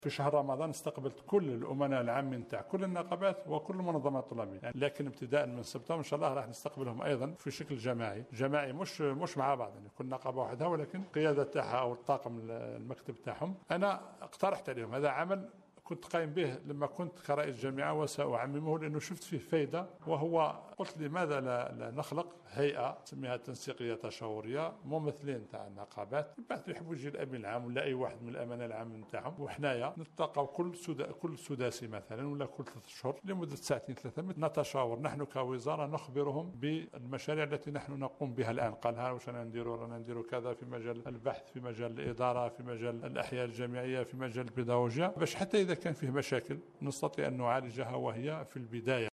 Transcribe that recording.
في شهر رمضان استقبلت كل الامناء العامين نتاع كل النقابات وكل المنظمات الطلابيه، يعني لكن ابتداء من سبتمبر ان شاء الله راح نستقبلهم ايضا في شكل جماعي مش مع بعض، يعني كل نقابه وحدها، ولكن القياده تاعها او الطاقم المكتب تاعهم. انا اقترحت عليهم هذا عمل كنت قايم به لما كنت كرئيس جامعة وسأعممه لأنه شفت فيه فايدة، وهو قلت لماذا لا نخلق هيئة نسميها تنسيقية تشاورية، ممثلين تاع النقابات بعد يحبوا يجي الأمين العام ولا أي واحد من الأمانة العام نتاعهم، وحنايا نتلاقاو كل سداسي مثلا ولا كل 3 أشهر لمدة ساعتين 3 نتشاور نحن كوزارة، نخبرهم بالمشاريع التي نحن نقوم بها الآن. قال ها واش رانا نديروا كذا في مجال البحث، في مجال الإدارة، في مجال الأحياء الجامعية، في مجال البيداغوجيا، باش حتى إذا كان فيه مشاكل نستطيع أن نعالجها وهي في البداية.